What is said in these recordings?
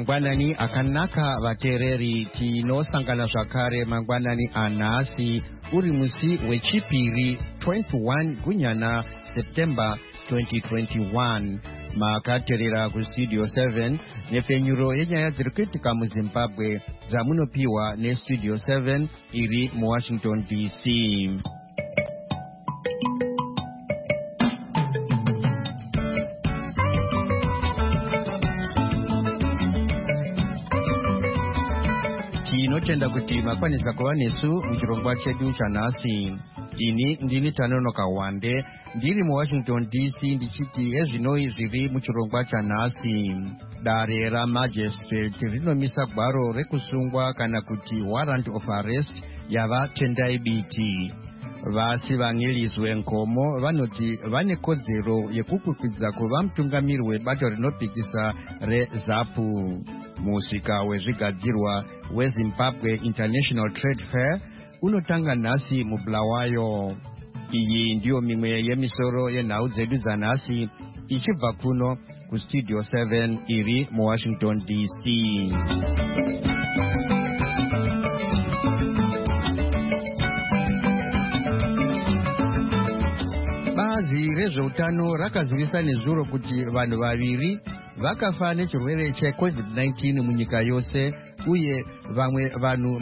mangwanani akanaka vateereri, tinosangana zvakare mangwanani anhasi uri musi wechipiri 21 gunyana September 2021. makateerera kustudio 7 nepfenyuro yenyaya dziri kuitika muzimbabwe dzamunopiwa nestudio 7 iri muwashington dc. tinotenda kuti makwanisa kuva nesu muchirongwa chedu chanhasi. ini ndini Tanonoka Wande ndiri muwashington dc ndichiti ezvinoi zviri muchirongwa chanhasi. dare ramajistrate rinomisa gwaro rekusungwa kana kuti warrant of arrest yava Tendai Biti. vasi vang'ilizwe nkomo vanoti vane kodzero yekukwikwidzwa kuva mutungamiri webato rinopikisa reZAPU. musika wezvigadzirwa weZimbabwe International Trade Fair unotanga nhasi muBulawayo. iyi ndiyo mimwe yemisoro yenhau dzedu dzanhasi ichibva kuno kustudio 7 iri muwashington dc. bazi rezveutano rakazivisa nezuro kuti vanhu vaviri vakafa nechirwere cheCovid-19 munyika yose, uye vamwe vanhu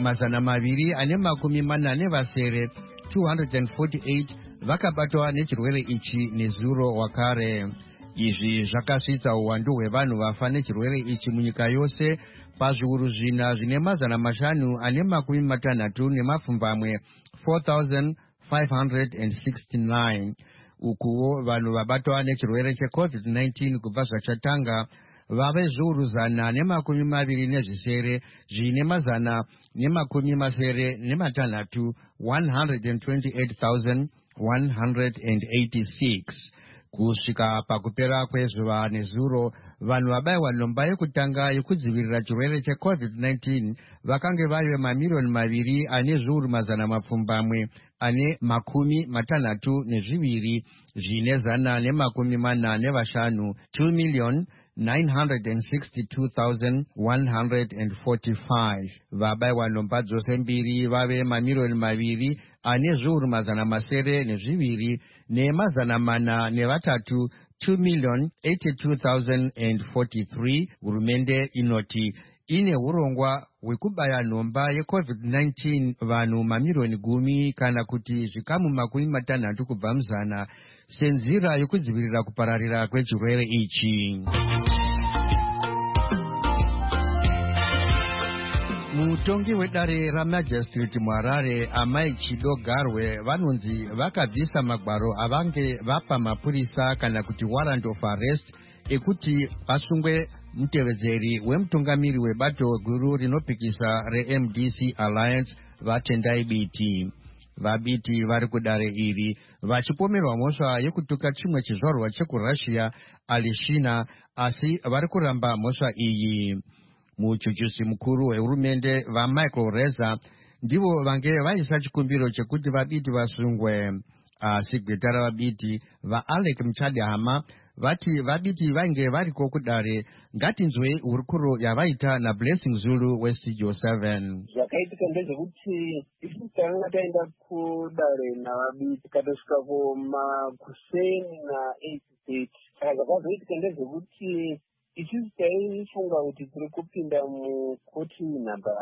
240 248 vakabatwa nechirwere ichi nezuro wakare. izvi zvakasvitsa uwandu hwevanhu vafa nechirwere ichi munyika yose pazviuru zvina zvine 560 4,569. ukuwo vanhu vabatwa nechirwere cheCovid-19 kubva zvachatanga vave zviuru 127 zvine 128,186. kusvika pakupera kwezuva nezuro vanhu vabayiwa nhomba yekutanga yekudzivirira chirwere cheCovid-19 vakange vari 2,262,000 zvine 145 2,962,145. vabayiwa nhomba dzose mbiri vave 2,2,2,824 2,082,043. hurumende inoti ine urongwa hwekubaya nhomba yeCovid-19 vanhu 10,000,000 kana kuti zvikamu 60 kubva muzana senzira yokudzivirira kupararira kwechirwere ichi. mutongi wedare ramajistrate muHarare Amai Chido Garwe vanonzi vakabvisa magwaro avange vapa mapurisa kana kuti warrant of arrest ekuti vasungwe mutevedzeri wemutungamiri webato guru rinopikisa reMDC Alliance vaTendai Biti. vabiti vari kudare iri vachipomerwa mhosva yekutuka chimwe chizvarwa chekuRussia Alishina, asi vari kuramba mhosva iyi. muchuchusi mukuru wehurumende vaMichael Reza ndivo vange vaisa chikumbiro chekuti vabiti vasungwe, asi gweta ravabiti vaAlec Muchadhama vati vabiti vainge variko kudare. ngatinzwei hurukuro yavaita naBlessing Zulu westudio 7. zvakaitika ndezvekuti isu takanga taenda kudare navabiti katosvika kumakuseni na8:30. saka zvakazoitika ndezvekuti isusu taifunga kuti tiri kupinda mukoti namba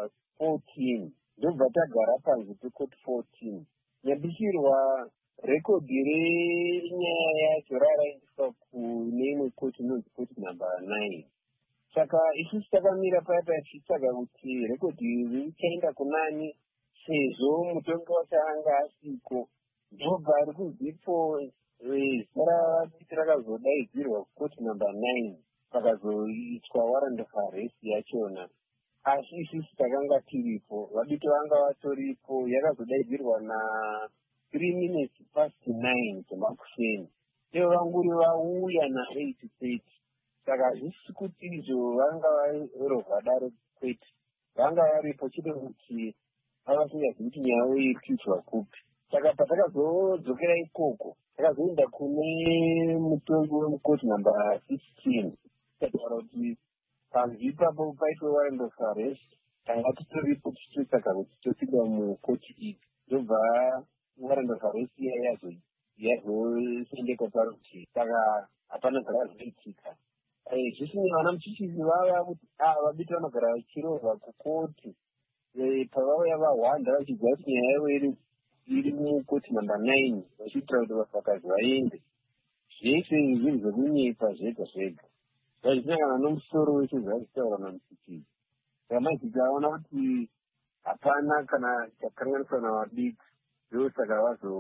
14 ndobva tagara panze pekoti 14. nyambisirwa rekodhi renyaya yacho raraendeswa kune imwe koti inonzi koti namba 9. saka isusu takamira paya tichitsvaga kuti rekodhi iri chaenda kunani sezvo mutongi wacho anga asiko. ndobva ari kunzipo zita ravabiti rakazodaidzirwa kukoti namba 9 pakazoitwa warrant of arrest yachona. asi isusu takanga tiripo, vabiti vanga vatoripo. yakazodaidzirwa na 3 minutes past 9 dzemakuseni. ivo vanguri vauya na8:30. saka hazvisi kuti izvo vanga varovha dare kwete, vanga varipo chete kuti vavasingazivi kuti nyaya iyi iri kuitwa kupi. saka patakazodzokera ikoko takazoenda kune mutongi wemukoti namba 16 tataura kuti panzi ipapo paitwe warrant of arrest tanga titoripo tichitsvaga kuti topinda mukoti iyi ndobva warrant of arrest iya yazosendekwa parutivi saka hapana zvakazviitika. Zvisina vana muchichisi vava kuti vabiti vanogara vachirohwa kukoti pavauya vahwanda vachigwa kuti nyaya yavo iri mukoti namba 9 vachiitira kuti vafakazi vaende. Zvese izvi zvinhu zvekunyepa zvega zvega zvazvinangana nomusoro wese zvazvitaura namuchichisi. Saka mazita aona kuti hapana kana chakanganiswa navabiki ndosaka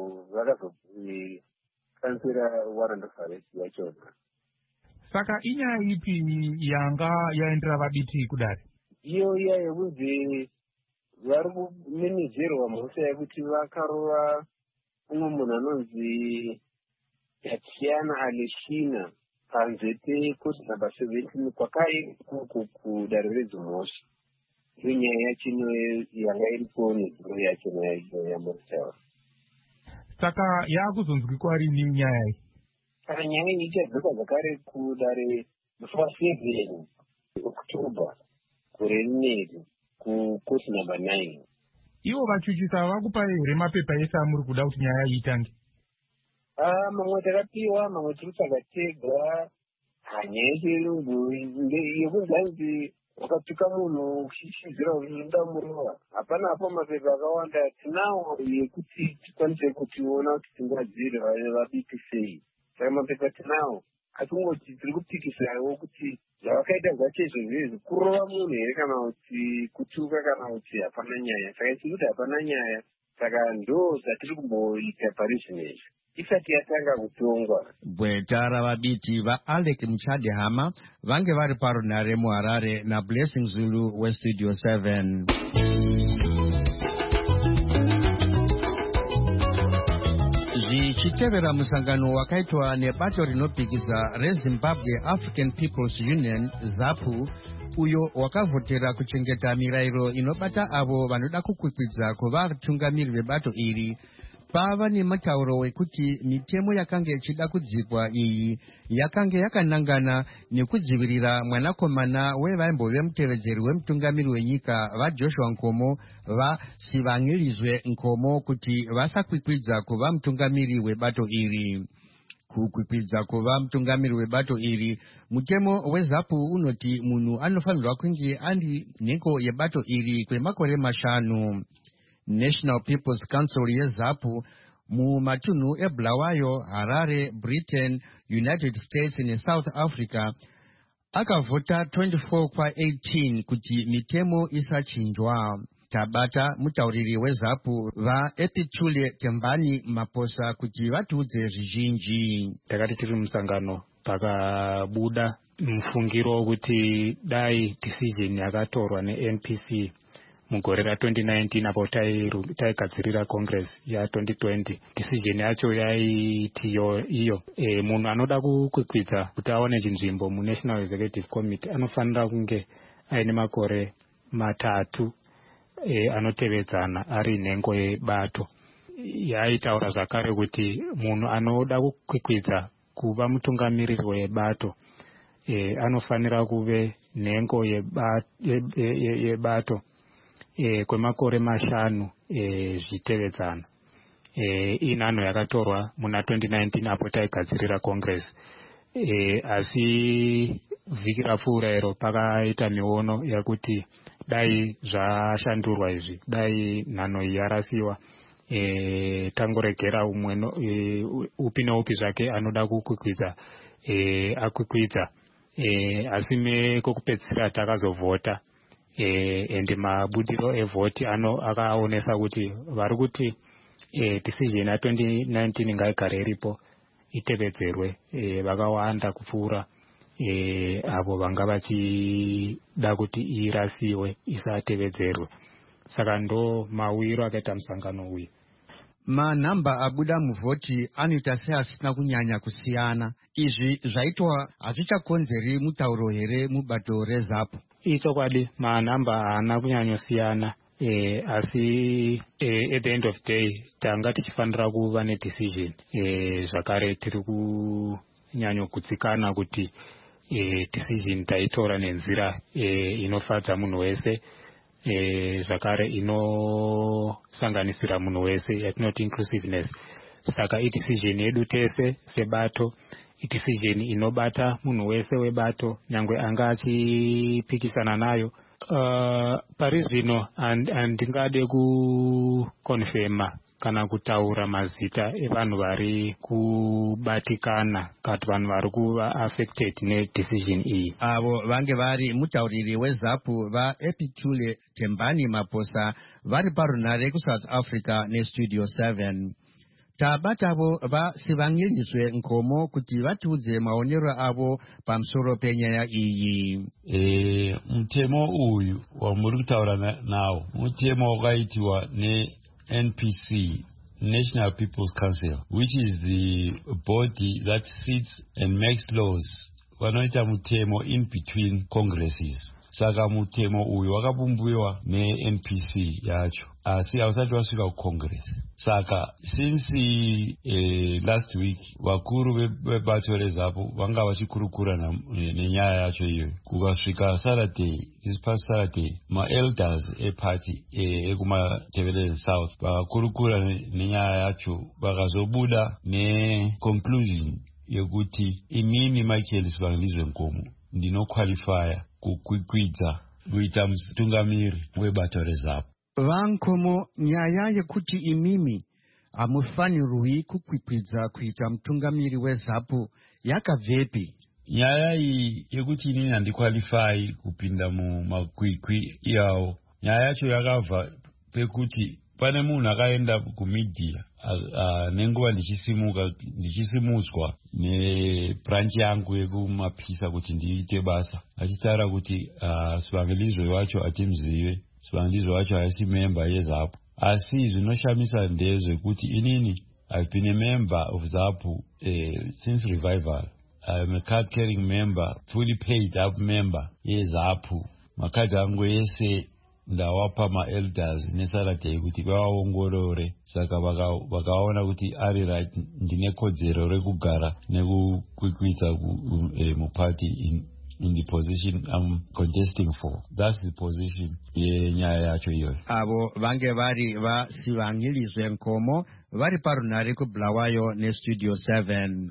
vakazokansera warrant of arrest yachona. Saka inyaya ipi yanga yaendera vabiti kudare? Iyo iya yekunzi vari kumenedzerwa mhosva yekuti vakarova umwe munhu anonzi Tatiana Aleshina panze pekoti namba 17 kwakari kudare redzimhosva. Iyo nyaya yachino yanga iripo nedzimwe yachona yamuritaura. Saka yaakuzonzwikwa rini nyaya iyi? Saka nyaya iyi ichadzoka zvakare kudare musi wa7 Oktoba gore rineri kukoti namba 9. Ivo vachuchisa vakupai here mapepa ese amuri kuda kuti nyaya iyi itange? Mamwe takapiwa, mamwe tiritsvaga tega. Nyaya yechirungu yekunzi wakatuka munhu uchishizira kuti unoda murova. Hapana hapo mapepa akawanda tinawo yekuti tikwanise kutiona kuti tingadzire vabiki sei. Saka mapepa tinawo atungoti tiri kupikisawo kuti zvavakaita zvacho izvozvo kurova munhu here kana kuti kutuka kana kuti hapana nyaya. Saka tiri kuti hapana nyaya, saka ndo zvatiri kumboita pari zvinezvi isati yatanga kutongwa. Bweta ravabiti vaAlec Muchadehama vange vari parunhare muHarare naBlessing Zulu weStudio 7. Zvichitevera musangano wakaitwa nebato rinopikisa reZimbabwe African People's Union ZAPU uyo wakavhotera kuchengeta mirayiro inobata avo vanoda kukwikwidza kuva vatungamiri vebato iri, pava nemutauro wekuti mitemo yakanga ichida kudzikwa iyi yakanga yakanangana nekudzivirira mwanakomana wevaimbove mutevedzeri wemutungamiri wenyika vaJoshua Nkomo vaSivangilizwe Nkomo kuti vasakwikwidza kuva mutungamiri webato iri. Kukwikwidza kuva mutungamiri webato iri, mutemo weZAPU unoti munhu anofanirwa kunge andi nhengo yebato iri kwemakore 5. National People's Council yeZAPU mumatunhu eBulawayo, Harare, Britain, United States neSouth Africa akavhota 24-18 kuti mitemo isachinjwa. Tabata mutauriri weZAPU vaEpitule Kembani Maposa kuti vatiudze zvizhinji. Takati tiri musangano pakabuda mufungiro wekuti dai decision yakatorwa neNPC mugore ra2019 apo taigadzirira Congress ya2020. Decision yacho yaiti iyo munhu anoda kukwikwidza kuti aone chinzvimbo muNational Executive Committee anofanira kunge aine makore 3 anotevedzana ari nhengo yebato. Yaitaura zvakare kuti munhu anoda kukwikwidza kuva mutungamiriri webato anofanira kuve nhengo yebato kwemakore 5 zvitevedzana. Inhano yakatorwa muna 2019 apo taigadzirira Congress. Asi vhiki rapfuura iro pakaita miono yakuti dai zvashandurwa izvi, dai nhano iyi yarasiwa, tangoregera umwe upi neupi zvake anoda kukwikwidza akwikwidza. Asi mekokupedzisira takazovhota ende mabudiro evhoti akaonesa kuti vari kuti decision ya2019 ngaigare iripo itevedzerwe. Vakawanda kupfuura avo vanga vachida kuti irasiwe isatevedzerwe. Saka ndo mawiro akaita musangano uyu. Manhamba abuda muvhoti anoita seasina kunyanya kusiyana. Izvi zvaitwa hazvichakonzeri mutauro here mubato reZAPU? Ichokwadi manhamba haana kunyanyosiyana. Asi at the end of the day tanga tichifanira kuva nedecision. Zvakare tiri kunyanyogutsikana kuti decision taitora nenzira inofadza munhu wese, zvakare inosanganisira munhu wese, yatinoti inclusiveness. Saka idecision yedu tese sebato, idecision inobata munhu wese webato, nyangwe anga achipikisana nayo. Pari zvino handingade kukonfema kana kutaura mazita evanhu vari kubatikana kana vanhu vari kuva affected nedecision iyi. Avo vange vari mutauriri weZAPU vaEpitule Tembani Maposa vari parunare kuSouth Africa neStudio 7. Tabatavo vasivangiriswe Nkomo kuti vatiudze maonero avo pamusoro penyaya iyi. Mutemo uyu wamuri kutaura nawo mutemo wakaitiwa NPC, National People's Council, which is the body that sits and makes laws. Wanoita mutemo in between congresses. Saka mutemo uyu wakabumbuiwa neNPC yacho, asi hausati wasvika kucongress. Saka since last week vakuru vebato reZAPU vanga vachikurukura nenyaya yacho iyoyo. Kukasvika Saturday, this past Saturday, ma-elders eparty ekumatebeleni South vakakurukura nenyaya yacho, vakazobuda neconclusion yekuti inini Michael Sibangilizwe Nkomo ndinoqualifya kukwikwidza kuita mutungamiri webato reZAPU. Vankomo, nyaya yekuti imimi hamufanirwi kukwikwidza kuita mutungamiri weZAPU yakabvepi? Nyaya iyi yekuti inini handiqualify kupinda mumakwikwi iyawo, nyaya yacho yakabva pekuti pane munhu akaenda kumedia nenguva ndichisimudzwa nebranch yangu yekumapisa kuti ndiite basa, achitaura kuti Sibangilizwe wacho hatimzive, Sibangilizwe wacho haisi member yeZAPU. Asi zvinoshamisa ndezvekuti inini I've been a member of ZAPU since revival. I'm a card carrying member, fully paid up member yeZAPU. Makadhi angu yese ndawapa ma-elders neSaturday kuti vaongorore. Saka vakaona kuti ari right, ndine kodzero rekugara nekukwikwidza mupati in the position I'm contesting for. That's the position yenyaya yacho iyoyo. Avo vange vari vaSibangilizwe Nkomo vari parunare kuBulawayo neStudio 7.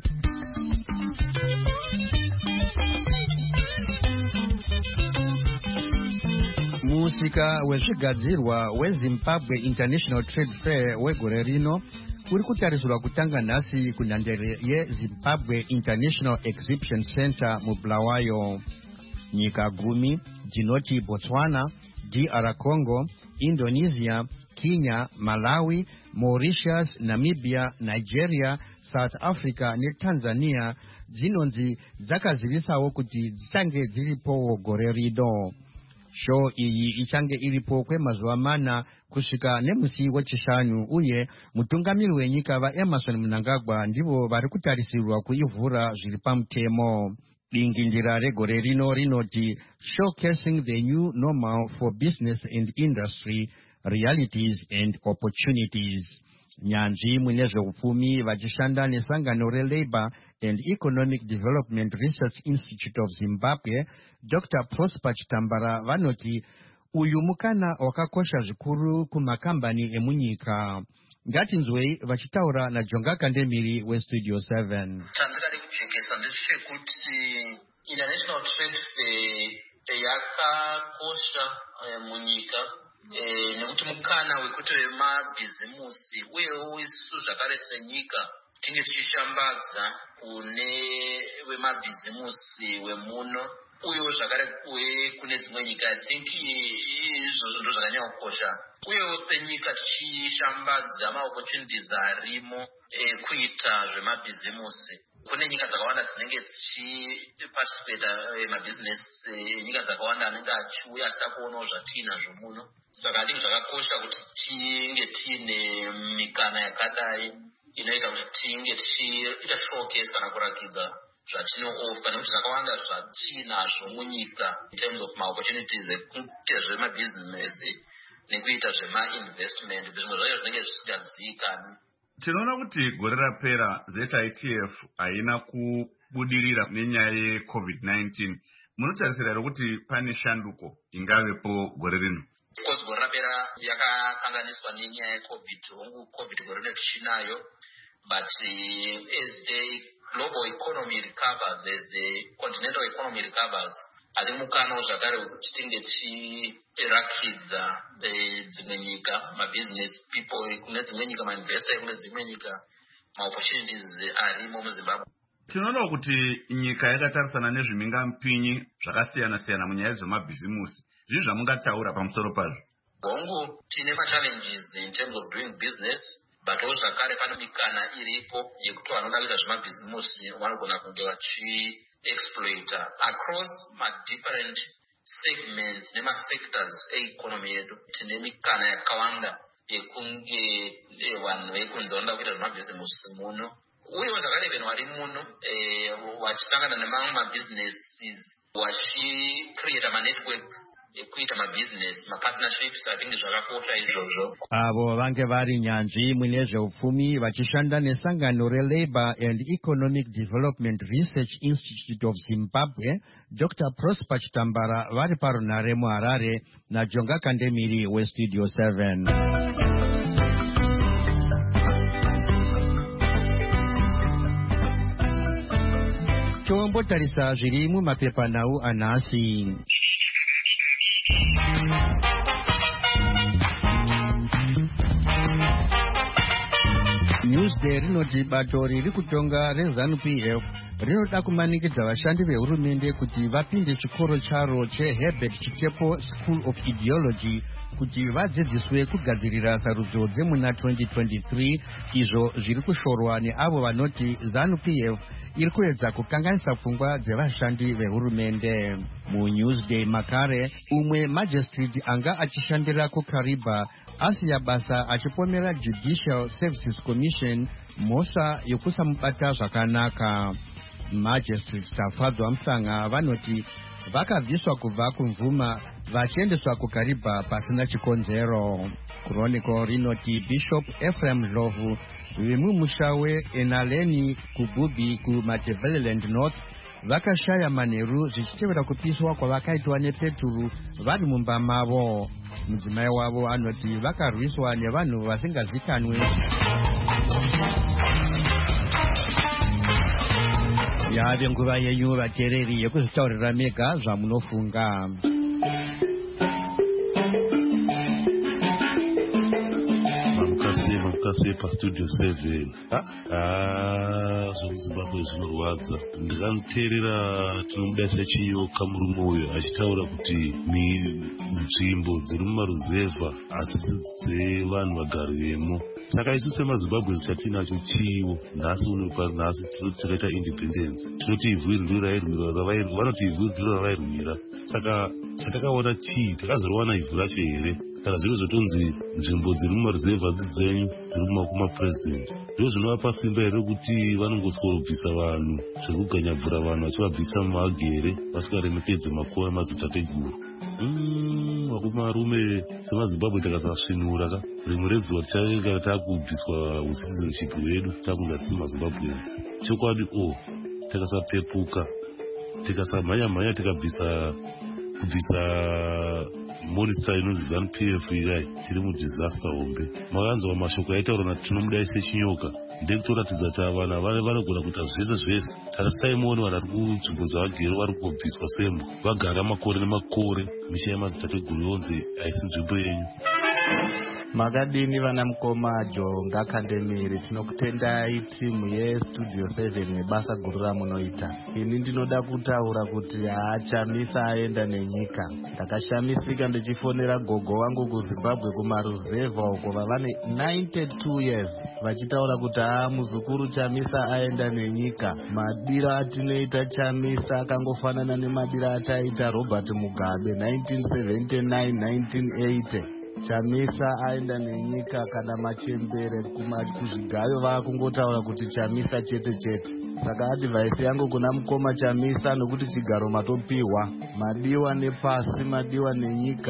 Musika wezvigadzirwa weZimbabwe International Trade Fair wegore rino uri kutarisirwa kutanga nhasi kunhandare yeZimbabwe International Exhibition Center muBulawayo. Nyika 10 dzinoti Botswana, DR Congo, Indonesia, Kenya, Malawi, Mauritius, Namibia, Nigeria, South Africa neTanzania dzinonzi dzakazivisawo kuti dzichange dziripo gore rino. Show iyi ichange iripo kwemazuva 4 kusvika nemusi wechishanu, uye mutungamiri wenyika vaEmmerson Mnangagwa ndivo vari kutarisirwa kuivhura zviri pamutemo. Dingindira regore rino rinoti Showcasing the New Normal for Business and Industry, Realities and Opportunities. Nyanzvi munezveupfumi vachishanda nesangano reLabour and Economic Development Research Institute of Zimbabwe, Dr. Prosper Chitambara vanoti uyu mukana wakakosha zvikuru kumakambani emunyika. Ngatinzwei vachitaura naJonga Kandemiri weStudio 7. Chandingade kujekesa ndechekuti International Trade Fair yakakosha munyika nekuti mukana wekuti vemabhizimusi uyewo isu zvakare senyika tinge tichishambadza kune vemabhizimusi wemuno uyewo zvakare kune dzimwe nyika. I think izvozvo ndo zvakanyanya kukosha, uyewo senyika tichishambadza maopportunities arimo kuita zvemabhizimusi. Kune nyika dzakawanda dzinenge dzichiparticipata mabhizinesi nyika dzakawanda anenge achiuya asina kuonawo zvatinazvo muno. Saka ndingi zvakakosha kuti tinge tiine mikana yakadai inoita kuti tinge tichiita showcase kana kurakidza zvatinooffer, nekuti zvakawanda zvatinazvo munyika in terms of ma-opportunities ekuita zvemabhizinesi nekuita zvema-investment, zvimwe zvacho zvinenge zvisingazivikanwi. Tinoona kuti gore rapera ZITF haina kubudirira nenyaya yeCovid-19 munotarisira kuti pane shanduko ingavepo gore rino? Because gore rapera yakakanganiswa nenyaya yeCovid, COVID gore rino tichinayo, but as the global economy recovers, as the continental economy recovers, I think mukana zvakare wekuti tinge tichirakidza dzimwe nyika, business people kune dzimwe nyika, investor kune dzimwe nyika, opportunities arimo muZimbabwe. Tinoona kuti nyika yakatarisana nezvimingampinyi zvakasiyana-siyana munyaya dzemabhizimusi. Zvizvi zvamungataura pamusoro pazvo? Hongu tine challenges in terms of doing business, but zvakare pane mikana iripo yekuti vanoda kuita zvemabhizimusi vanogona kunge vachiexploita across different segments nemasectors economy yedu. Tine mikana yakawanda yekunge vanhu vekunze vanoda kuita zvemabhizimusi muno, uyewo zvakare vanhu vari muno vachisangana nemamwe mabusinesses vachicreata manetworks ekuita mabusiness, mapartnerships. I think zvakakosha izvozvo. Avo vange vari nyanzvi mune zveupfumi vachishanda nesangano reLabour and Economic Development Research Institute of Zimbabwe, Dr. Prosper Chitambara vari parunare muHarare naJonga Kandemiri weStudio 7. Tombotarisa zviri mumapepanhau anhasi. Newsday rinoti bato riri kutonga reZANU-PF rinoda kumanikidza vashandi vehurumende kuti vapinde chikoro charo cheHerbert Chitepo School of Ideology kuti vadzidziswe kugadzirira sarudzo dzemuna 2023, izvo zviri kushorwa neavo vanoti ZANU-PF iri kuedza kukanganisa pfungwa dzevashandi vehurumende. MuNewsday makare, umwe magistrate anga achishandira kuKariba asiya basa achipomera Judicial Services Commission mhosva yokusamubata zvakanaka. Magistrate Tafadzwa Msanga vanoti vakabviswa kubva kumvuma vachiendeswa kuKariba pasina chikonzero. Chronicle rinoti Bishop Ephraim Ndlovu vemumusha weEnaleni kuBubi kuMatabeleland North vakashaya manheru zvichitevera kupiswa kwavakaitwa nePeturu vari mumba mavo. Mudzimai wavo anoti vakarwiswa nevanhu vasingazikanwe. Yave nguva yenyu vateereri yekuzvitaurira mega zvamunofunga. Mamukasi paStudio 7. ZvemuZimbabwe zvinorwadza. Ndikamuteerera tinomudaisa chiyoka murume uyo achitaura kuti nzvimbo dziri mumaruzevha hadzisi dzevanhu vagari vemo. Saka isu semaZimbabwe chatinacho chiwo nhasi nhasi takaita independence. Tinoti ivhu ndiro rairwira, vanoti ivhu ndiro ravairwira. Saka chatakaona chii, takazorowana ivhu racho here? Kana zviro zvotonzi nzvimbo dziri mumaruzevha dzenyu dziri mumaoko mapresident, ndizvo zvinovapa simba here kuti vanongoskorobvisa vanhu zvekuganyabvura vanhu vachivabvisa mumagere vasingaremekedze makore madzitateguru. Varume semaZimbabwe takasasvinura ka rimwe rezuva tichanga takubviswa citizenship hwedu takunga tisi maZimbabweans. Chokwadi takasapepuka tikasamhanya tikabvisa monster inonzi ZANU-PF irai tiri mudisaster hombe. Makanzwa mashoko aitaura nati tinomudaise chinyoka ndekutoratidza kuti vana vanogona kuita zvese. Tarisai muone vanhu vari kunzvimbo dzavagere vari kubviswa sembwa vagara makore nemakore. Misha yamadzitateguru yonzi haisi nzvimbo yenyu. Makadini vana mukoma Jonga Kandemiri, tinokutendai timu yeStudio 7 nebasa guru ramunoita. Ini ndinoda kutaura kuti Chamisa aenda nenyika. Ndakashamisika ndichifonera gogo wangu kuZimbabwe kumaruzevha uko vavane 92 years vachitaura kuti muzukuru Chamisa aenda nenyika. Madira atinoita Chamisa akangofanana nemadira ataita Robert Mugabe 1979 1980. Chamisa aenda nenyika kana machembere kuzvigayo vakungotaura kuti Chamisa chete. Saka advice yangu kuna mukoma Chamisa nokuti chigaro matopiwa, madiwa nepasi, madiwa nenyika.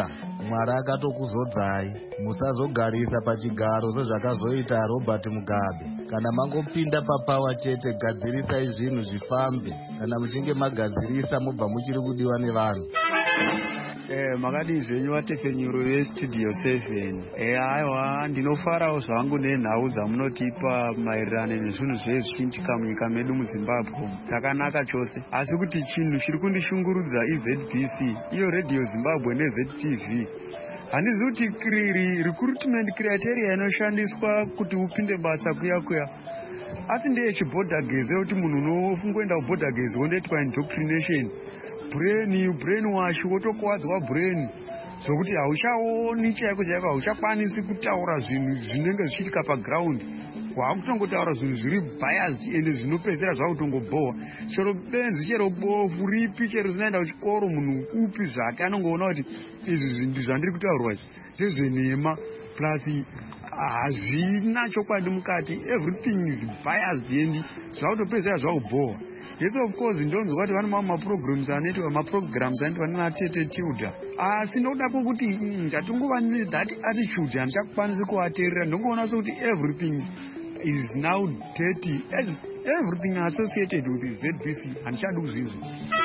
Mwari akatokuzodzai. Musazogarisa pachigaro sezvakazoita Robert Mugabe. Kana mangopinda papawa chete, gadzirisai zvinhu zvifambe. Kana muchinge magadzirisa mobva muchiri kudiwa nevanhu. Makadii zvenyu vatepfenyuro vestudio 7. Aiwa, ndinofarawo zvangu nenhau dzamunotipa maererano nezvinhu zvezvichiitika munyika medu muZimbabwe. Zvakanaka chose, asi kuti chinhu chiri kundishungurudza iZBC, iyo Radio Zimbabwe neZTV. Handizivi kuti recruitment criteria inoshandiswa kuti upinde basa kuya asi ndeyechibhodhagezi kuti munhu unofungoenda kubhodhagezi wondoitwa indoctrination, brain wash, wotokuvadzwa brain zvokuti hauchaoni chaiko hauchakwanisi kutaura zvinhu zvinenge zvichiitika paground. Wakutongotaura zvinhu zviri biased ende zvinopedzera zvakutongobhowa. Chero benzi, chero bofu ripi, chero zvinoenda kuchikoro, munhu upi zvake anongoona kuti izvi zvandiri kutaurwa ndezvenhema plus hazvina chokwadi mukati. Everything is biased and zvakutopedzera zvakubhowa. Yes, of course, ndonzwa kuti vane maprograms anoitwa naTete Tilda. Asi ndoda kuti ndatongova that attitude handikwanisi kuvateerera. Ndongoona sokuti everything is now dirty. Everything associated with ZBC handichadi kuzvizvo.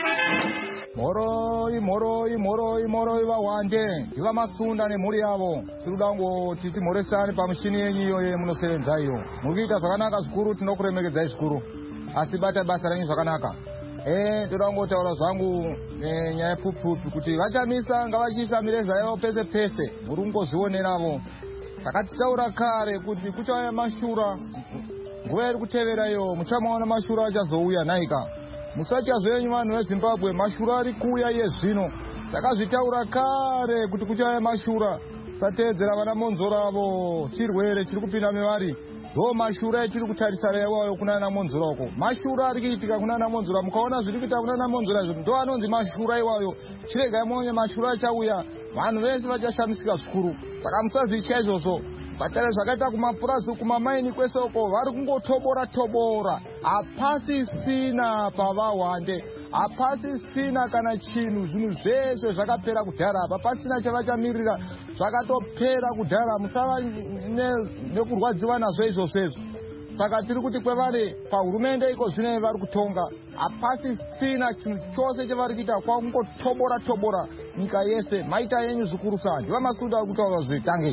Moroi vawande ndiva masunda nemhuri yavo. Tinoda ngoti timhoresane pamushini yenyu iyo yemunosevenza iyo. Mukuita zvakanaka zvikuru, tinokuremekedzai zvikuru. Asi bata basa renyu zvakanaka. Ndoda ngotaura zvangu nyaya pfupi kuti vachamisa ngavachiisa mireza yavo pese pese. Muri kungozvioneravo. Takataura kare kuti kuchauya mashura. Nguva iri kutevera iyo muchamaona mashura achazouya naika. Musachazoenyu vanhu veZimbabwe, mashura ari kuuya yezvino. Takazvitaura kare kuti kuchauya mashura. Sateedzera vana Monzoravo, chirwere chiri kupinda mevari. Ndo mashura etiri kutarisara iwayo kunana Monzora uko. Mashura ari kuitika kunana Monzora, mukaona zviri kuita kunana Monzora izvo ndo anonzi mashura iwayo. Chiregai muone mashura achauya, vanhu vese vachashamisika zvikuru. Saka musazicha izvozvo. Vatare zvakaita kumapurazi kumamaini kwese uko vari kungotobora. Hapasisina pavawande. Hapasisina kana chinhu, zvinhu zvese zvakapera kudhara. Hapasina chavachamirira, zvakatopera kudhara. Musava nekurwadziwa nazvo izvozvo. Saka tiri kuti kwevari pahurumende iko zvino vari kutonga, hapasisina chinhu chose chavari kuita kwakungotobora nyika yese. Maita yenyu zvikuru sana. Ndiva masunda ari kutaura zvitange.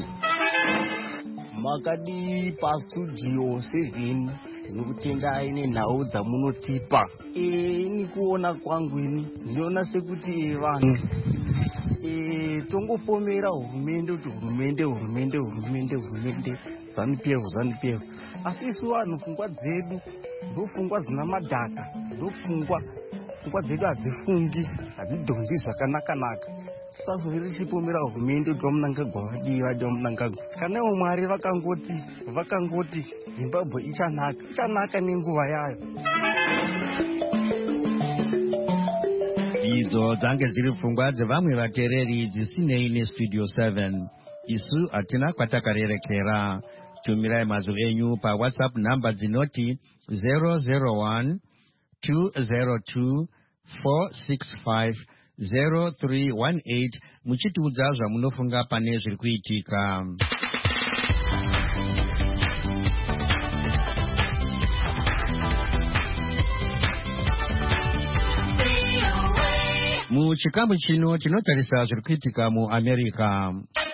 Makadi pastudio 7 tinokutendai nenhau dzamunotipa. Ini kuona kwangu ini ndinoona sekuti vanhu tongopomera hurumende kuti hurumende ZANU-PF. Asi isu vanhu pfungwa dzedu ndopfungwa dzina madhaka, ndopfungwa dzedu hadzifungi, hadzidhonzi zvakanaka. Tisazoviri tichipomera hurumende kuti vamunangagwa. Kana ivo Mwari vakangoti Zimbabwe ichanaka nenguva yayo. Idzo dzange dziri pfungwa dzevamwe vateereri dzisinei nestudio 7. Isu hatina kwatakarerekera. Tumirai mazwi enyu paWhatsApp namba dzinoti 001 202 465 0318 muchitiudza zvamunofunga pane zviri kuitika. Muchikamu chino tinotarisa zviri kuitika muAmerica.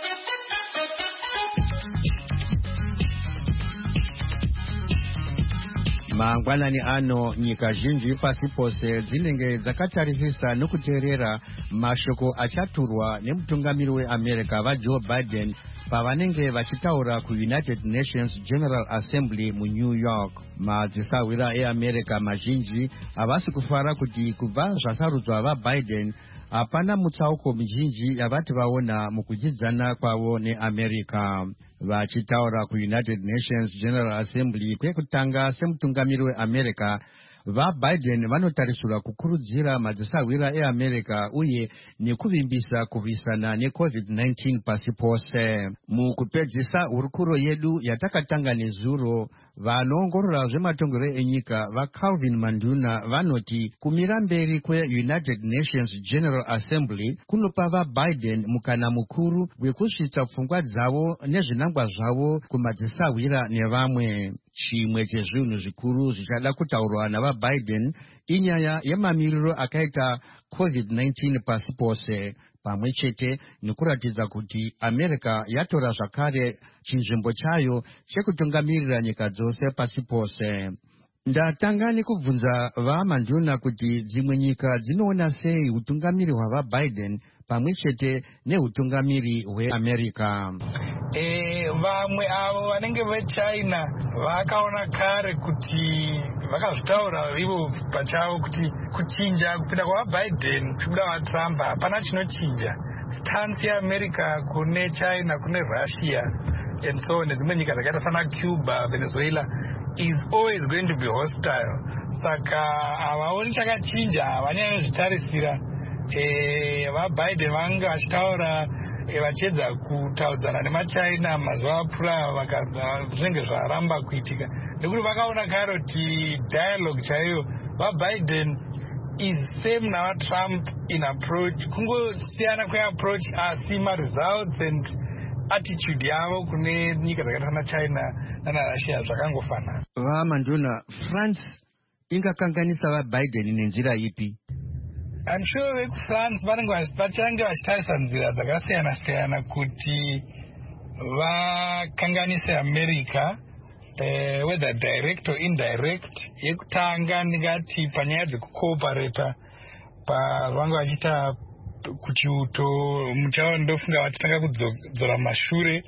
Mangwanani ano nyika zhinji pasi pose dzinenge dzakatarisisa nokuteerera mashoko achaturwa nemutungamiri weAmerica vaJoe Biden pavanenge vachitaura kuUnited Nations General Assembly muNew York. Madzisawira eAmerica mazhinji havasi kufara kuti kubva zvasarudzwa vaBiden hapana mutsauko mizhinji yavati vaona mukudzidzana kwavo neAmerica. Vachitaura kuUnited Nations General Assembly kwekutanga semutungamiri weAmerica, vaBiden vanotarisirwa kukurudzira madzisawira eAmerica uye nekuvimbisa kurwisana neCovid-19 pasi pose. Mukupedzisa hurukuro yedu yatakatanga nezuro, vanoongorora zvematongero enyika vaCalvin Manduna vanoti kumira mberi kweUnited Nations General Assembly kunopa vaBiden mukana mukuru wekusvitsa pfungwa dzavo nezvinangwa zvavo kumadzisawira nevamwe. Chimwe chezvinhu zvikuru zvichada kutaurwa navaBiden inyaya yemamiriro akaita COVID-19 pasi pose, pamwe chete nekuratidza kuti America yatora zvakare chinzvimbo chayo chekutungamirira nyika dzose pasi pose. Ndatanga nekubvunza vaManduna kuti dzimwe nyika dzinoona sei utungamiri hwavaBiden pamwe chete neutungamiri hweAmerica. Vamwe avo vanenge veChina vakaona kare kuti vakazvitaura ivo pachavo kuti kuchinja kupinda kwavaBiden kubuda vaTrump hapana chinochinja. Stance yeAmerica kune China, kune Russia and so on, nedzimwe nyika dzakaita sana Cuba, Venezuela is always going to be hostile. Saka havaoni chakachinja, havanyanya zvitarisira. VaBiden vanga vachitaura vachiedza kutaudzana nemachina mazuva apfuura zvinenge zvaramba kuitika nekuti vakaona kare kuti dialogue chaiyo vaBiden is same navaTrump in approach, kungosiyana kweapproach asi maresults and attitude yavo kune nyika dzakaita sana China nanaRussia zvakangofanana. VaManduna, France ingakanganisa vaBiden nenzira ipi? I'm sure veFrance vachange vachitarisa nzira dzakasiyana-siyana kuti vakanganise America, whether direct or indirect. Yekutanga ndingati panyaya dzekukooparata pavanga vachiita kuchiuto muchavo ndofunga vachitanga kudzora mashure,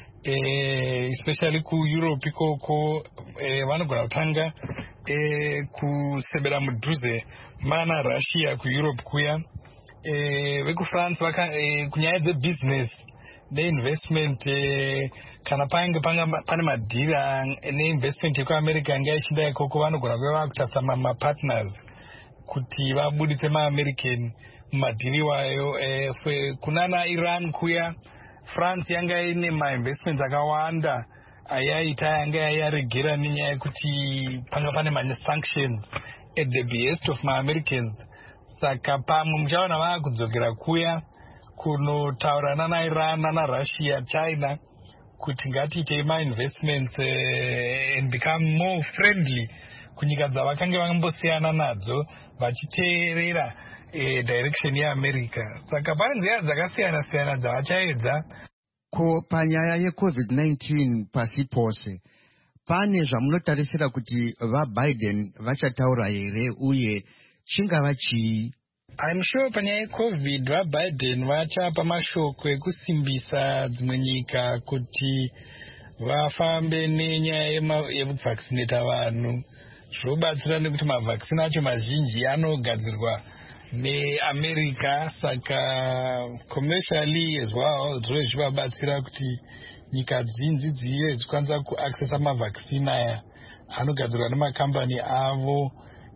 especially kuEurope ikoko vanogona kutanga kusebera mudhuze mana Russia kuEurope kuya. VekuFrance kunyaya dzebusiness neinvestment, kana pane madhira neinvestment yekuAmerica yanga ichinda ikoko vanogona kuva vakutarisa mapartners kuti vabuditse maAmerican mumadhiri wayo. Kunana Iran kuya France yanga ine mainvestments akawanda ayaita yanga yaregera nenyaya yekuti panga pane sanctions at the behest of maAmericans. Saka pamwe muchaona vakudzokera kuya kunotaurana naIran nanaRussia, China kuti ngatiite mainvestments and become more friendly kunyika dzavakanga vambosiyana nadzo vachiteerera direction yeAmerica. Saka pane nzira dzakasiyana-siyana dzavachaedza. Ko panyaya yeCovid-19 pasi pose, pane zvamunotarisira kuti vaBiden vachataura here uye chingava chii? I'm sure panyaya yeCovid vaBiden vachapa mashoko ekusimbisa dzimwe nyika kuti vafambe nenyaya yekuvaccinata vanhu. Zvobatsira nekuti mavhaccine acho mazhinji anogadzirwa neAmerica, saka commercially as well zvove zvivabatsira kuti nyika dzinji dzive dzichikwanisa kuaccessa mavhaccine aya anogadzirwa nemakambani avo.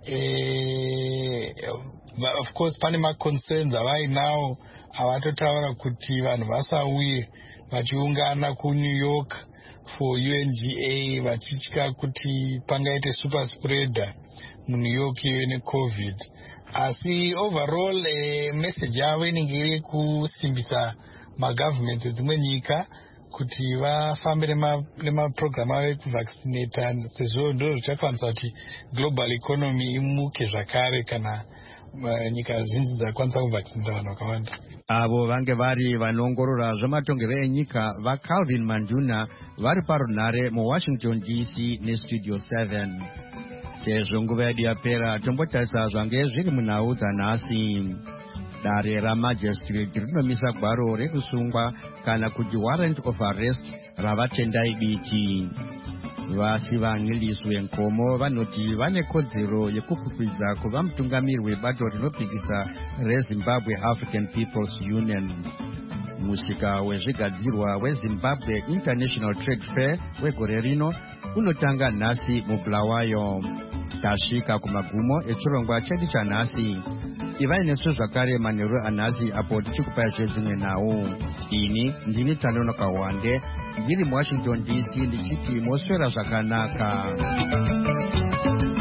Of course pane maconcerns avainawo avatotaura kuti vanhu vasauye vachiungana kuNew York for UNGA vachitya kuti pangaite super spreader muNew York iwe neCovid. Asi overall message yavo inenge iri kusimbisa magovernments edzimwe nyika kuti vafambe nemaprogramu avo ekuvaccinata, sezvo ndo zvichakwanisa kuti global economy imuke zvakare kana nyika zhinji dzakwanisa kuvaccinata vanhu vakawanda. Avo vange vari vanoongorora zvematongero enyika vaCalvin Manduna vari parunhare muWashington DC neStudio 7. Sezvo nguva yedu yapera, tombotarisa zvange zviri munhau dzanhasi. Dare ramajistrate rinomisa gwaro rekusungwa kana kuti warrant of arrest ravatendai biti. Vasivangiliswe Nkomo vanoti vane kodzero yekukwikwiza kuva mutungamiri webato rinopikisa reZimbabwe African People's Union. Musika wezvigadzirwa weZimbabwe International Trade Fair wegore rino unotanga nhasi muBulawayo. tasvika kumagumo echirongwa chedu chanhasi. Ivai nesu zvakare manheru anhasi apo tichikupai zvedzimwe nhau. Ini ndini Tanonoka Wande ndiri muWashington DC ndichiti moswera zvakanaka.